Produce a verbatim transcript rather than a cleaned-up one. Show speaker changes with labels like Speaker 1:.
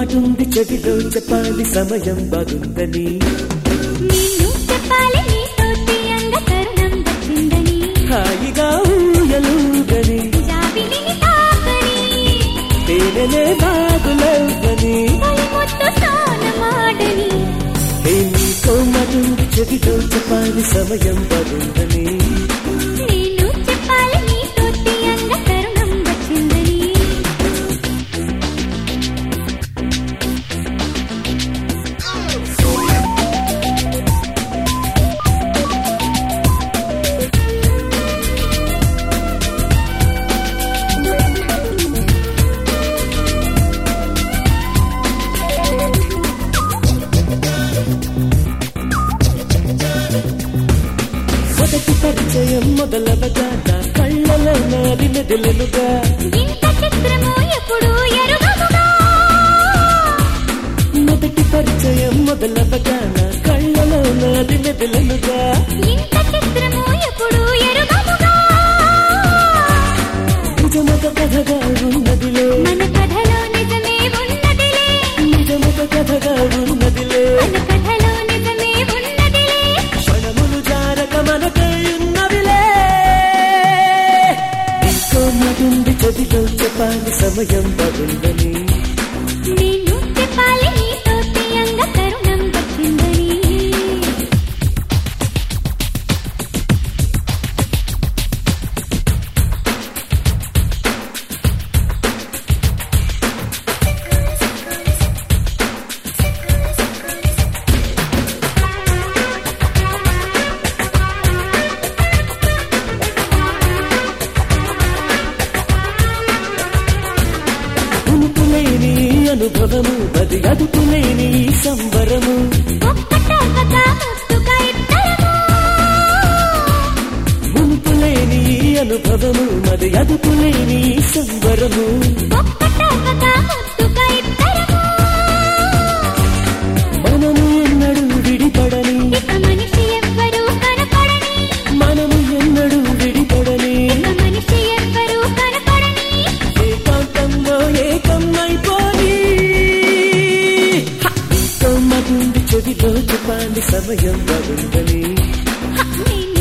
Speaker 1: మాటుంది చెవిలో చెప్పాలి సమయం బాగుందని
Speaker 2: నేను చెప్పాలి నీతోటి అంగ తరుణం వచ్చిందని
Speaker 1: హాయిగా ఊయలుగని
Speaker 2: జాబిలిని తాకని
Speaker 1: తేనెలే బాగులవని
Speaker 2: తొలి ముద్దు స్నానమాడని
Speaker 1: ఏ నీకో మాటుంది చెవిలో చెప్పాలి సమయం బాగుందని
Speaker 2: నేను చెప్పాలి నీతోటి అంగ తరుణం వచ్చిందని
Speaker 1: మొదటి పరిచయం మొదలవగా నా కళ్ళలో నాది మెదలెనుగా
Speaker 2: ఇంత చిత్రము ఎప్పుడు ఎరుగముగా
Speaker 1: మొదటి పరిచయం మొదలవగా నా కళ్ళలో నాది మెదలెనుగా
Speaker 2: ఇంత చిత్రము ఎప్పుడు ఎరుగముగా
Speaker 1: నిజమొక కథగా ఉన్నదిలే
Speaker 2: మన కథలో నిజమే ఉన్నదిలే
Speaker 1: నిజమొక కథగా ఉన్నదిలే
Speaker 2: మన కథలో నిజమే ఉన్నదిలే
Speaker 1: క్షణములు జారక మనకై ఉన్నవిలే ఇంకో మాటుంది చదిలో చెప్పాలి సమయం బాగుందని
Speaker 2: నేను చెప్పాలి నీతోటి అంగ తరుణం వచ్చిందని
Speaker 1: ఉనుకులేని అనుభవము అది అదుపులేని సంబరము
Speaker 2: ఒక్కటొక్కగా ముద్దుగా ఇద్దరము
Speaker 1: మునుపులేని అనుభవము అది అదుపులేని సంబరము
Speaker 2: ఒక్కటొక్కగా ముద్దుగా ఇద్దరము
Speaker 1: మనము ఎన్నడూ విడిపడని
Speaker 2: ఇక మనిషి ఎవ్వరూ కనపడని
Speaker 1: మనము ఎన్నడూ విడిపడని
Speaker 2: ఇక మనిషి ఎవ్వరూ కనపడని
Speaker 1: ఏకాంతంలో ఏకమైపోని ఇంకో మగుంది చెవిలో చెప్పాలి సమయం బాగుందని
Speaker 2: నేను